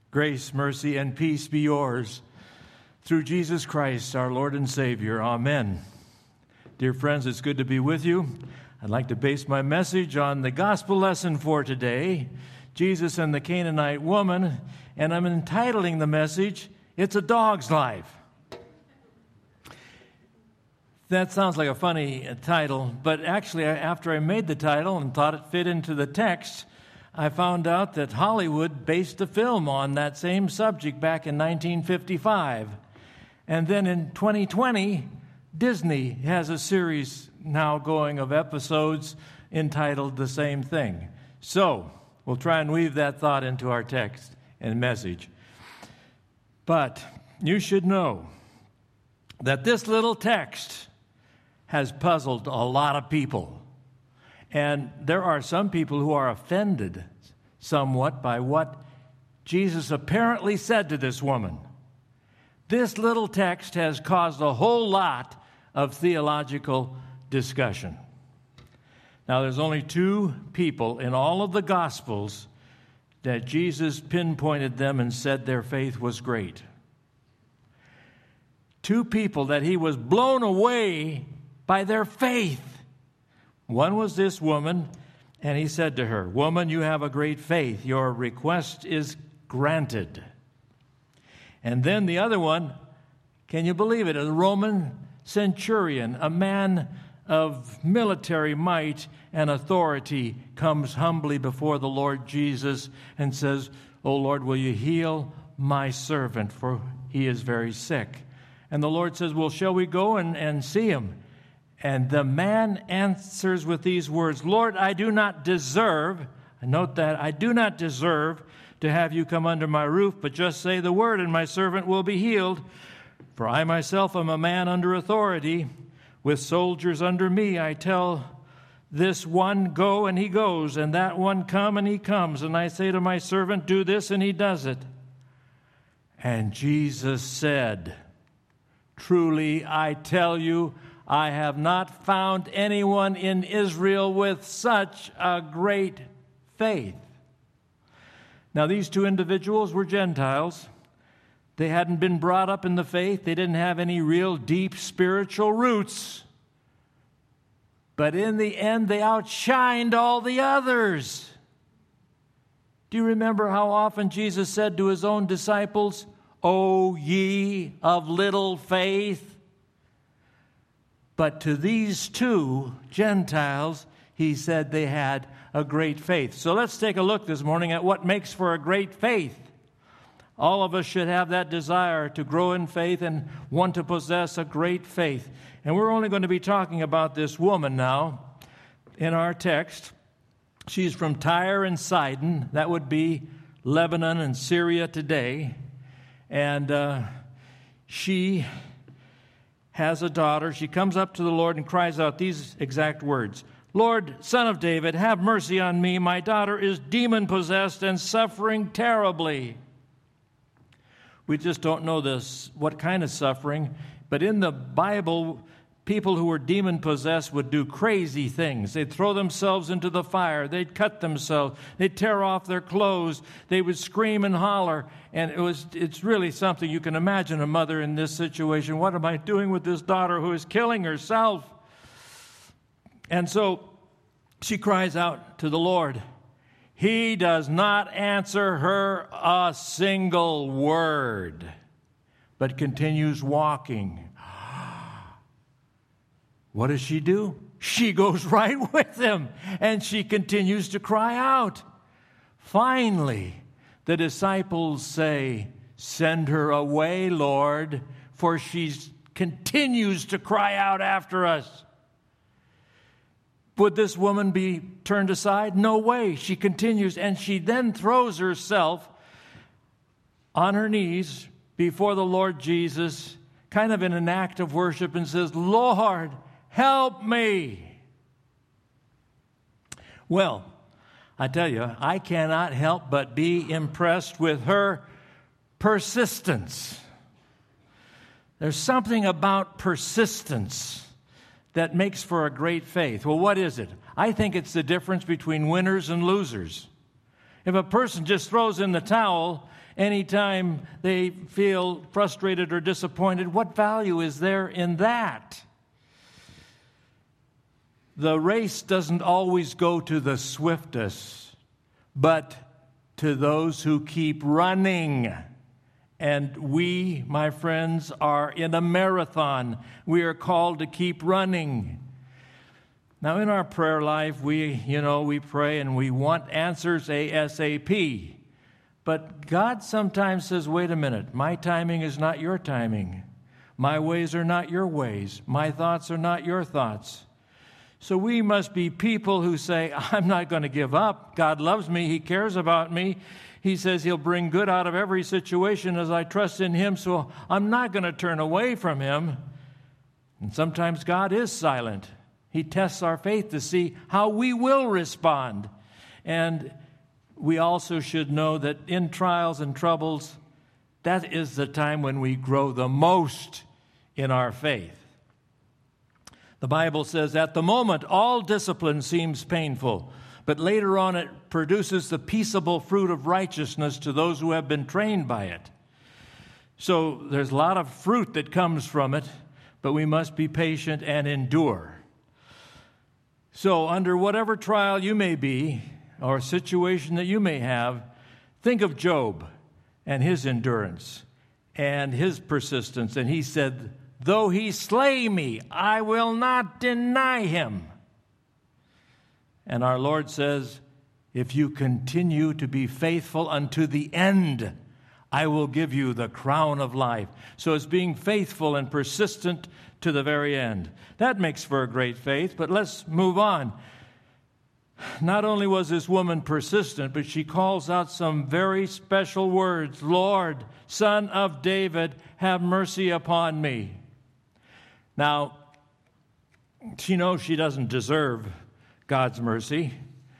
Grace, mercy, and peace be yours through Jesus Christ, our Lord and Savior. Amen. Dear friends, it's good to be with you. I'd like to base my message on the gospel lesson for today, Jesus and the Canaanite woman, and I'm entitling the message, It's a Dog's Life. That sounds like a funny title, but actually, after I made the title and thought it fit into the text, I found out that Hollywood based a film on that same subject back in 1955. And then in 2020, Disney has a series now going of episodes entitled the same thing. So, we'll try and weave that thought into our text and message. But you should know that this little text has puzzled a lot of people. And there are some people who are offended somewhat by what Jesus apparently said to this woman. This little text has caused a whole lot of theological discussion. Now, there's only two people in all of the Gospels that Jesus pinpointed them and said their faith was great. Two people that he was blown away by their faith. One was this woman, and he said to her, "Woman, you have a great faith. Your request is granted." And then the other one, can you believe it? A Roman centurion, a man of military might and authority, comes humbly before the Lord Jesus and says, "Oh Lord, will you heal my servant, for he is very sick?" And the Lord says, "Well, shall we go and see him?" And the man answers with these words, "Lord, I do not deserve," note that, "I do not deserve to have you come under my roof, but just say the word and my servant will be healed. For I myself am a man under authority, with soldiers under me. I tell this one, go, and he goes, and that one, come, and he comes. And I say to my servant, do this, and he does it." And Jesus said, "Truly, I tell you, I have not found anyone in Israel with such a great faith." Now, these two individuals were Gentiles. They hadn't been brought up in the faith. They didn't have any real deep spiritual roots. But in the end, they outshined all the others. Do you remember how often Jesus said to his own disciples, "O ye of little faith"? But to these two Gentiles, he said they had a great faith. So let's take a look this morning at what makes for a great faith. All of us should have that desire to grow in faith and want to possess a great faith. And we're only going to be talking about this woman now in our text. She's from Tyre and Sidon. That would be Lebanon and Syria today. And she has a daughter. She comes up to the Lord and cries out these exact words, "Lord, Son of David, have mercy on me. My daughter is demon-possessed and suffering terribly." We just don't know what kind of suffering, but in the Bible, people who were demon-possessed would do crazy things. They'd throw themselves into the fire. They'd cut themselves. They'd tear off their clothes. They would scream and holler. And it's really something you can imagine a mother in this situation. What am I doing with this daughter who is killing herself? And so she cries out to the Lord. He does not answer her a single word, but continues walking. What does she do? She goes right with him, and she continues to cry out. Finally, the disciples say, "Send her away, Lord, for she continues to cry out after us." Would this woman be turned aside? No way. She continues, and she then throws herself on her knees before the Lord Jesus, kind of in an act of worship, and says, "Lord, help me." Well, I tell you, I cannot help but be impressed with her persistence. There's something about persistence that makes for a great faith. Well, what is it? I think it's the difference between winners and losers. If a person just throws in the towel anytime they feel frustrated or disappointed, what value is there in that? The race doesn't always go to the swiftest, but to those who keep running. And we, my friends, are in a marathon. We are called to keep running. Now, in our prayer life, we pray and we want answers ASAP. But God sometimes says, wait a minute, my timing is not your timing. My ways are not your ways. My thoughts are not your thoughts. So we must be people who say, I'm not going to give up. God loves me. He cares about me. He says He'll bring good out of every situation as I trust in Him, so I'm not going to turn away from Him. And sometimes God is silent. He tests our faith to see how we will respond. And we also should know that in trials and troubles, that is the time when we grow the most in our faith. The Bible says, at the moment, all discipline seems painful, but later on it produces the peaceable fruit of righteousness to those who have been trained by it. So there's a lot of fruit that comes from it, but we must be patient and endure. So under whatever trial you may be, or situation that you may have, think of Job and his endurance and his persistence. And he said, though he slay me, I will not deny him. And our Lord says, if you continue to be faithful unto the end, I will give you the crown of life. So it's being faithful and persistent to the very end. That makes for a great faith, but let's move on. Not only was this woman persistent, but she calls out some very special words. Lord, Son of David, have mercy upon me. Now, she knows she doesn't deserve God's mercy.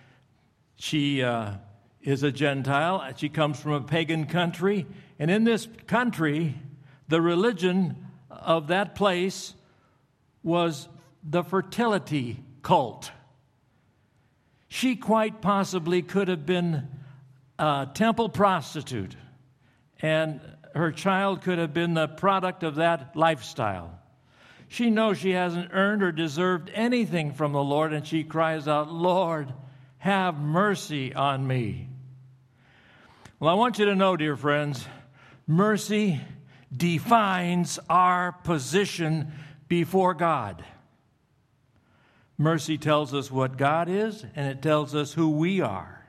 She is a Gentile. She comes from a pagan country. And in this country, the religion of that place was the fertility cult. She quite possibly could have been a temple prostitute, and her child could have been the product of that lifestyle. She knows she hasn't earned or deserved anything from the Lord, and she cries out, Lord, have mercy on me. Well, I want you to know, dear friends, mercy defines our position before God. Mercy tells us what God is, and it tells us who we are.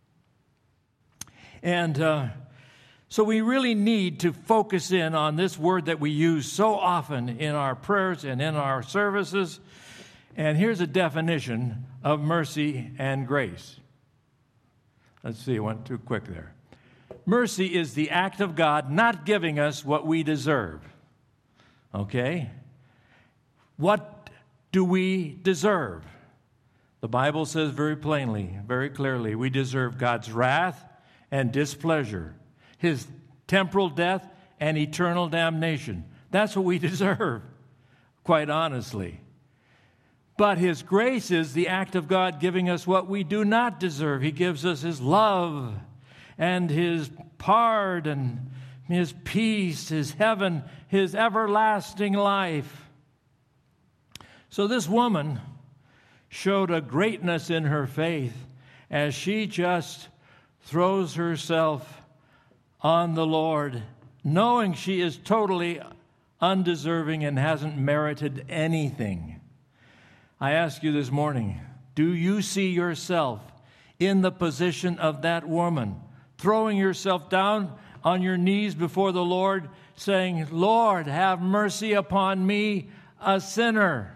And so we really need to focus in on this word that we use so often in our prayers and in our services. And here's a definition of mercy and grace. Let's see, I went too quick there. Mercy is the act of God not giving us what we deserve. Okay? What do we deserve? The Bible says very plainly, very clearly, we deserve God's wrath and displeasure, His temporal death and eternal damnation. That's what we deserve, quite honestly. But His grace is the act of God giving us what we do not deserve. He gives us His love and His pardon, His peace, His heaven, His everlasting life. So this woman showed a greatness in her faith as she just throws herself on the Lord, knowing she is totally undeserving and hasn't merited anything. I ask you this morning, do you see yourself in the position of that woman, throwing yourself down on your knees before the Lord, saying, Lord, have mercy upon me, a sinner?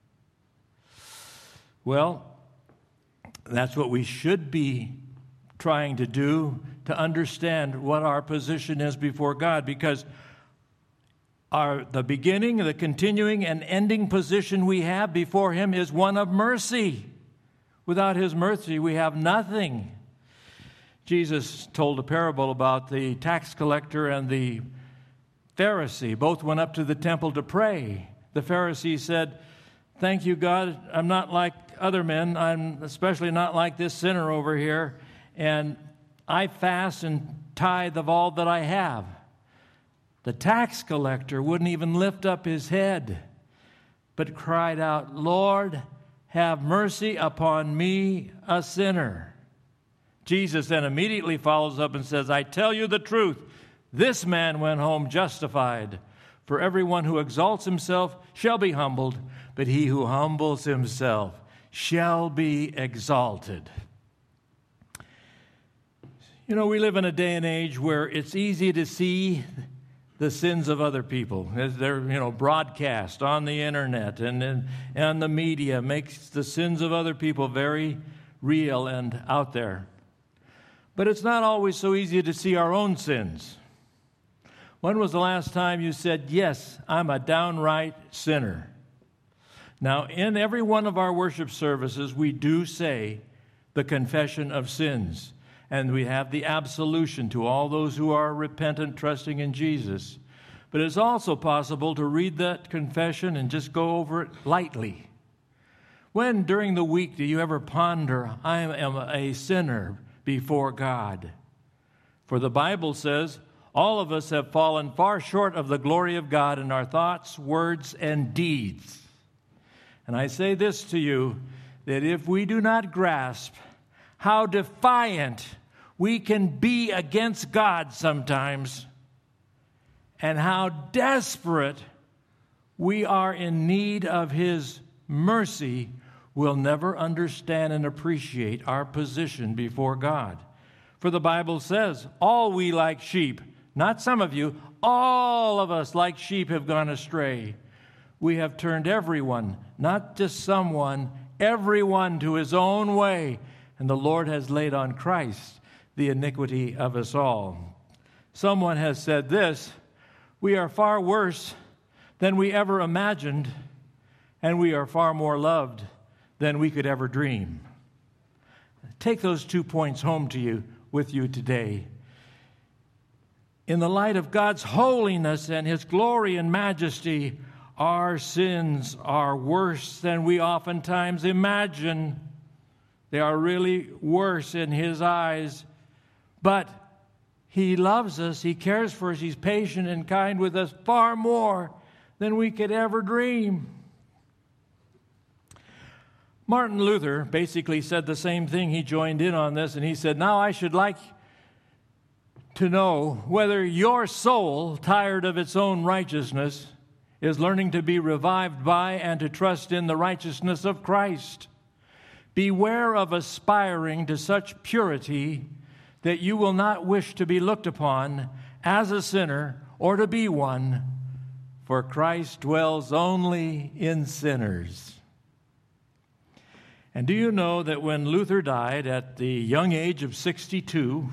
Well, that's what we should be trying to do, to understand what our position is before God, because the beginning, the continuing, and ending position we have before Him is one of mercy. Without His mercy, we have nothing. Jesus told a parable about the tax collector and the Pharisee. Both went up to the temple to pray. The Pharisee said, thank you, God, I'm not like other men. I'm especially not like this sinner over here. And I fast and tithe of all that I have. The tax collector wouldn't even lift up his head, but cried out, Lord, have mercy upon me, a sinner. Jesus then immediately follows up and says, I tell you the truth, this man went home justified. For everyone who exalts himself shall be humbled, but he who humbles himself shall be exalted. You know, we live in a day and age where it's easy to see the sins of other people. As they're, broadcast on the internet and the media makes the sins of other people very real and out there. But it's not always so easy to see our own sins. When was the last time you said, yes, I'm a downright sinner? Now, in every one of our worship services, we do say the confession of sins. And we have the absolution to all those who are repentant, trusting in Jesus. But it's also possible to read that confession and just go over it lightly. When during the week do you ever ponder, I am a sinner before God? For the Bible says, all of us have fallen far short of the glory of God in our thoughts, words, and deeds. And I say this to you, that if we do not grasp how defiant we can be against God sometimes, and how desperate we are in need of His mercy, we'll never understand and appreciate our position before God. For the Bible says, all we like sheep, not some of you, all of us like sheep have gone astray. We have turned everyone, not just someone, everyone to his own way, and the Lord has laid on Christ the iniquity of us all. Someone has said this, we are far worse than we ever imagined, and we are far more loved than we could ever dream. Take those 2 points home with you today. In the light of God's holiness and His glory and majesty, our sins are worse than we oftentimes imagine. They are really worse in His eyes. But He loves us, He cares for us, He's patient and kind with us far more than we could ever dream. Martin Luther basically said the same thing. He joined in on this, and he said, now I should like to know whether your soul, tired of its own righteousness, is learning to be revived by and to trust in the righteousness of Christ. Beware of aspiring to such purity that you will not wish to be looked upon as a sinner or to be one, for Christ dwells only in sinners. And do you know that when Luther died at the young age of 62,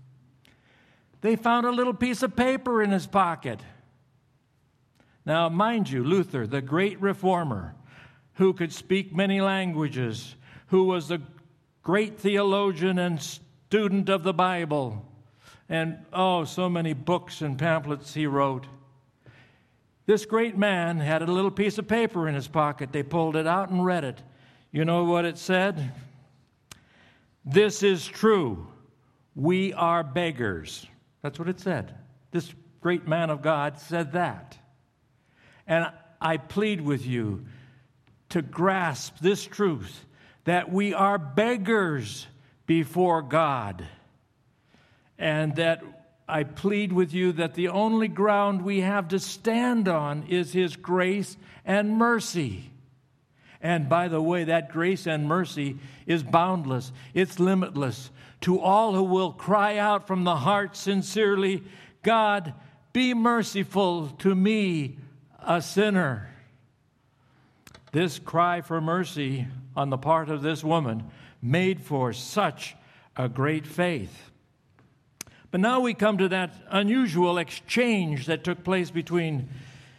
they found a little piece of paper in his pocket. Now, mind you, Luther, the great reformer, who could speak many languages, who was a great theologian and student of the Bible, and so many books and pamphlets he wrote. This great man had a little piece of paper in his pocket. They pulled it out and read it. You know what it said? This is true. We are beggars. That's what it said. This great man of God said that. And I plead with you to grasp this truth, that we are beggars before God. And that I plead with you that the only ground we have to stand on is His grace and mercy. And by the way, that grace and mercy is boundless. It's limitless. To all who will cry out from the heart sincerely, God, be merciful to me, a sinner. This cry for mercy on the part of this woman made for such a great faith. But now we come to that unusual exchange that took place between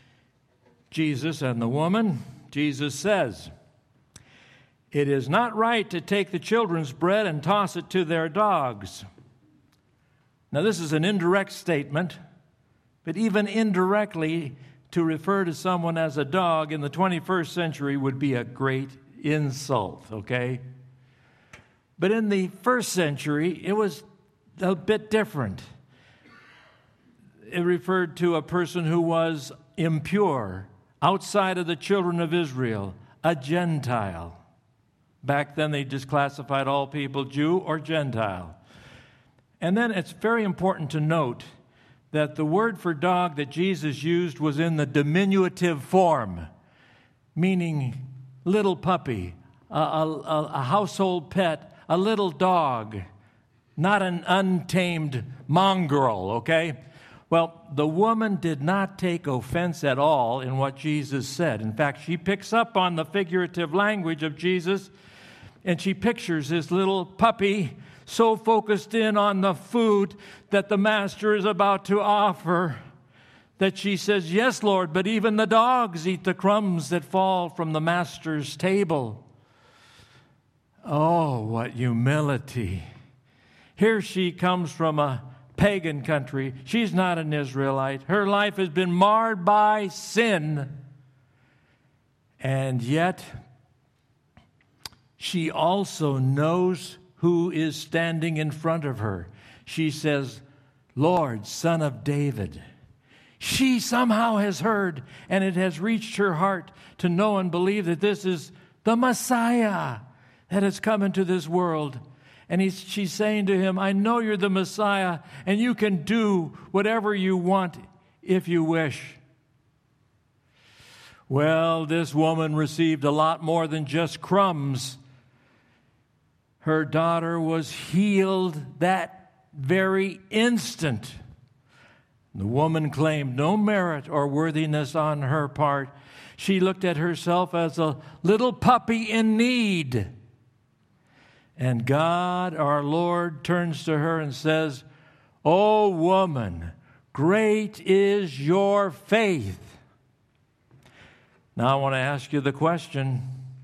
Jesus and the woman. Jesus says, it is not right to take the children's bread and toss it to their dogs. Now, this is an indirect statement, but even indirectly, to refer to someone as a dog in the 21st century would be a great insult, okay? But in the first century, it was a bit different. It referred to a person who was impure, outside of the children of Israel, a Gentile. Back then they just classified all people, Jew or Gentile. And then it's very important to note that the word for dog that Jesus used was in the diminutive form, meaning little puppy, a household pet, a little dog, not an untamed mongrel, okay? Well, the woman did not take offense at all in what Jesus said. In fact, she picks up on the figurative language of Jesus, and she pictures this little puppy so focused in on the food that the master is about to offer that she says, "Yes, Lord, but even the dogs eat the crumbs that fall from the master's table." Oh, what humility. Here she comes from a pagan country. She's not an Israelite. Her life has been marred by sin. And yet, she also knows who is standing in front of her. She says, "Lord, Son of David." She somehow has heard, and it has reached her heart to know and believe that this is the Messiah that has come into this world. And she's saying to him, "I know you're the Messiah, and you can do whatever you want if you wish." Well, this woman received a lot more than just crumbs. Her daughter was healed that very instant. The woman claimed no merit or worthiness on her part. She looked at herself as a little puppy in need. And God, our Lord, turns to her and says, "O woman, great is your faith." Now I want to ask you the question,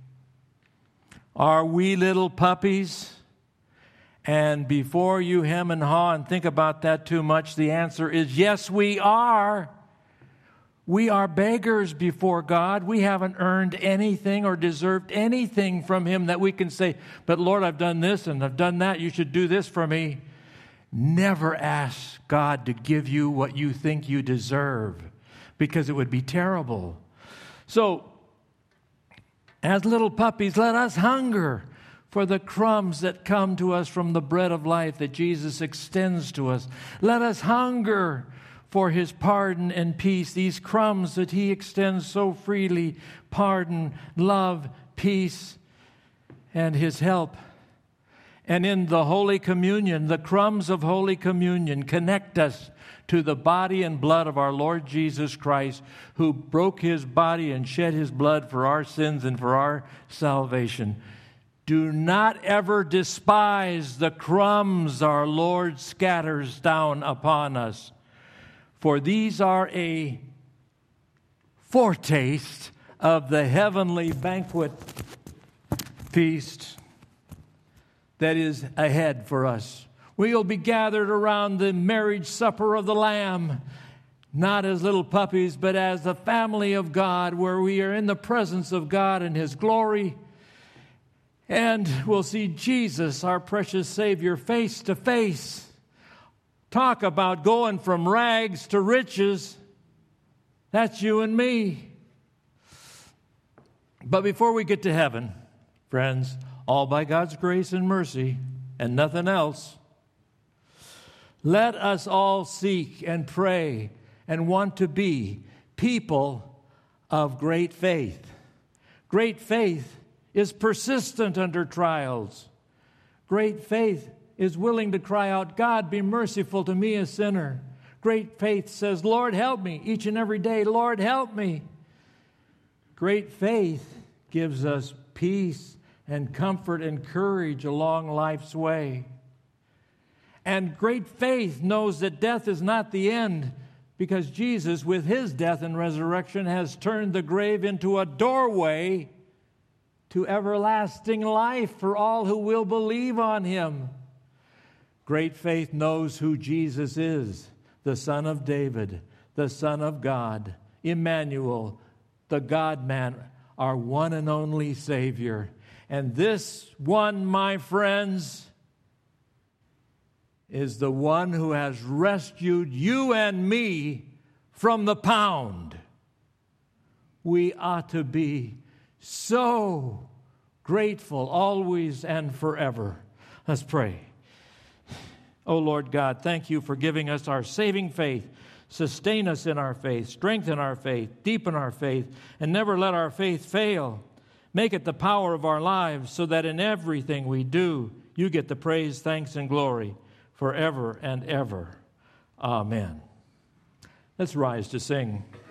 are we little puppies? And before you hem and haw and think about that too much, the answer is yes, we are. We are beggars before God. We haven't earned anything or deserved anything from Him that we can say, "But Lord, I've done this and I've done that. You should do this for me." Never ask God to give you what you think you deserve, because it would be terrible. So, as little puppies, let us hunger for the crumbs that come to us from the bread of life that Jesus extends to us. Let us hunger for His pardon and peace, these crumbs that He extends so freely: pardon, love, peace, and His help. And in the Holy Communion, the crumbs of Holy Communion connect us to the body and blood of our Lord Jesus Christ, who broke His body and shed His blood for our sins and for our salvation. Do not ever despise the crumbs our Lord scatters down upon us, for these are a foretaste of the heavenly banquet feast that is ahead for us. We will be gathered around the marriage supper of the Lamb, not as little puppies, but as the family of God, where we are in the presence of God and His glory. And we'll see Jesus, our precious Savior, face to face. Talk about going from rags to riches. That's you and me. But before we get to heaven, friends, all by God's grace and mercy and nothing else, let us all seek and pray and want to be people of great faith. Great faith is persistent under trials. Great faith is willing to cry out, "God, be merciful to me, a sinner." Great faith says, "Lord, help me," each and every day. "Lord, help me." Great faith gives us peace and comfort and courage along life's way. And great faith knows that death is not the end, because Jesus, with His death and resurrection, has turned the grave into a doorway to everlasting life for all who will believe on Him. Great faith knows who Jesus is, the Son of David, the Son of God, Emmanuel, the God-man, our one and only Savior. And this one, my friends, is the one who has rescued you and me from the pound. We ought to be so grateful always and forever. Let's pray. Oh, Lord God, thank you for giving us our saving faith. Sustain us in our faith, strengthen our faith, deepen our faith, and never let our faith fail. Make it the power of our lives so that in everything we do, you get the praise, thanks, and glory forever and ever. Amen. Let's rise to sing.